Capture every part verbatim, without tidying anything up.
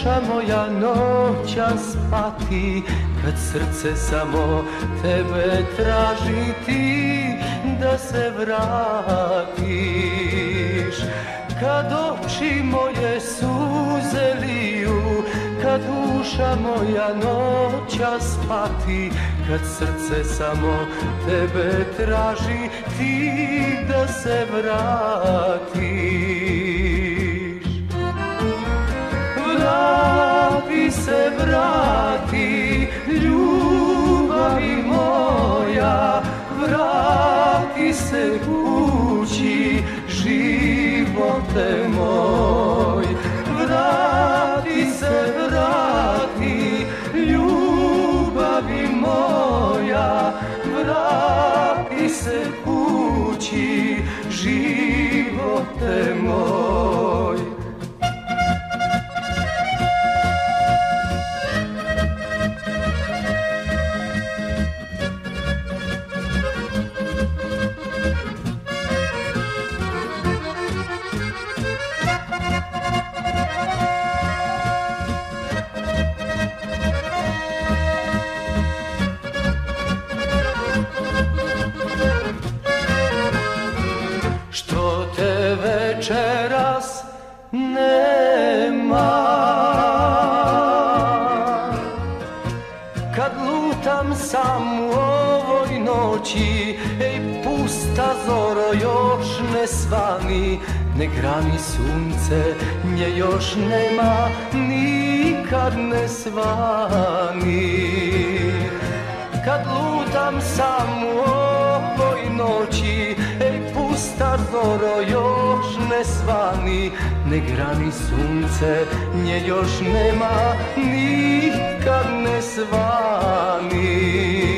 duša moja noćas pati, kad srce samo tebe traži ti da se vratiš. Kad oči moje suze liju, kad duša moja noćas pati, kad srce samo tebe traži ti da se vratiš. Vrati se, vrati, ljubavi moja, vrati se kući, živote moj. Vrati se, vrati, ljubavi moja, vrati se kući, živote moj. Što te večeras nema, kad lutam sam u ovoj noći, ej pusta zoro još ne svani, ne grani sunce, nje još nema, nikad ne svani. Kad lutam sam u ovoj noći, ej pusta zoro još ne svani, ne grani sunce, nje još nema, nikad ne svani.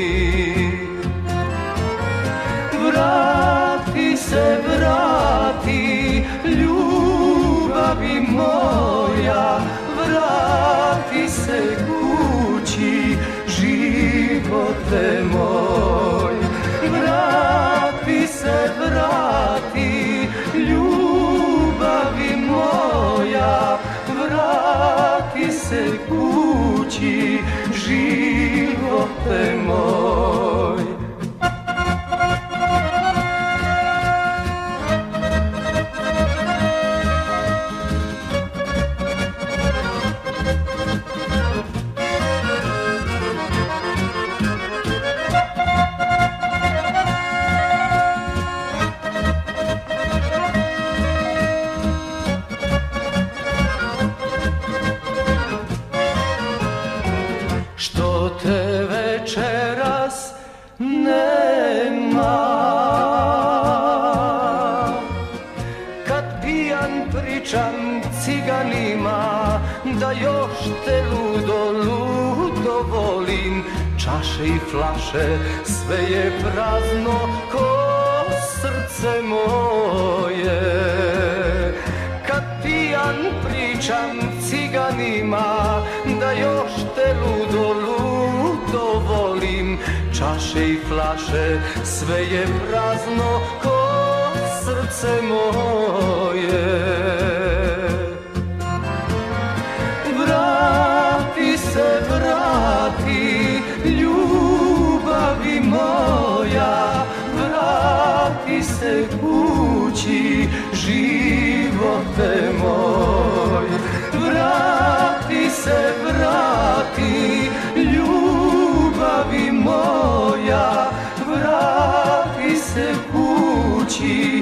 Vrati se, vrati, ljubavi moja, vrati se kući, živote moj. Vrati se, vrati, ljubavi moja, vrati se kući, živote moj. Što te večeras nema, kad pijan pričam ciganima, da još te ludo, ludo volim. Čaše i flaše, sve je prazno ko srce moje. Kad pijan pričam ciganima, da još te ludo, ludo volim. Čaše i flaše, sve je prazno ko srce moje. Vrati se, vrati, ljubavi moja, vrati se kući, živote moj. Vrati se, vrati, ljubavi moja, vrati se kući,